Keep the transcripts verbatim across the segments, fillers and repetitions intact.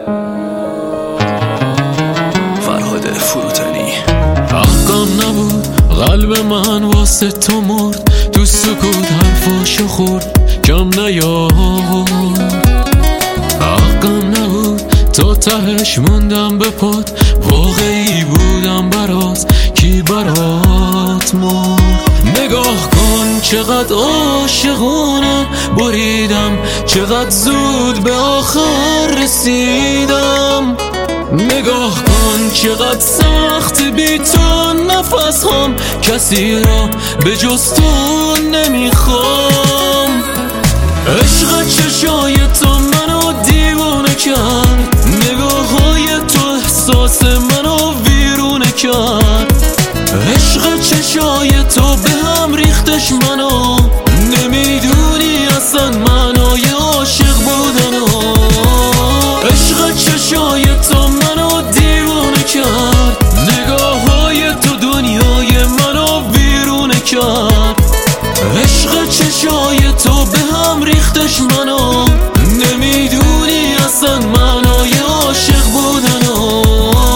فرهاد فروتنی. حقم نبود قلب من واسه تو مرد، تو سکوت حرفاشو خورد کم نیار. حقم نبود تا تهش موندم به پات، واقعی بودم براز کی برات مرد. نگاه کن چقدر عاشقانه بریدم، چقدر زود به آخر رسیدم. نگاه کن چقدر سخت بی تو نفس هم، کسی را به جز تو نمیخوام. عشق چشای تو منو دیوانه کرد، نگاه های تو احساس منو ویرونه کرد. عشق چشای تو به هم ریختش منو، نمیدونی اصلا معنای عاشق بودنو. عشق چشای تو منو دیوانه کرد، نگاه های تو دنیای منو ویرونه کرد. عشق چشای تو به هم ریختش منو، نمیدونی اصلا معنای عاشق بودنو.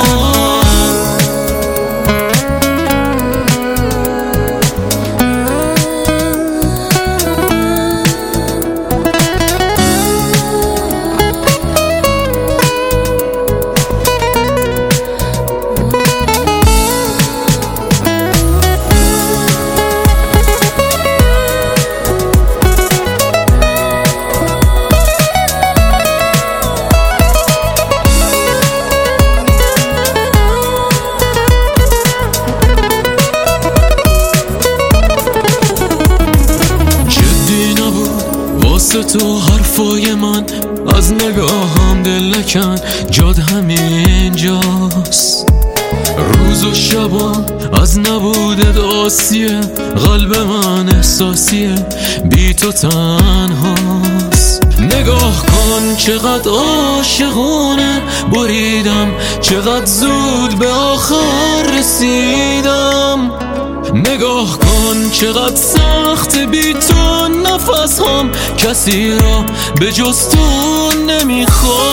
واسه تو حرفای من از نگاهم دل نکن، جاد همینجاست. روز و شبان از نبودت آسیه، قلب من احساسیه بی تو تنهاست. نگاه کن چقدر عاشقانه بریدم، چقدر زود به آخر رسیدم. نگاه کن چقدر سخت بی تو نفس هم، کسی را به جز تو نمیخوام.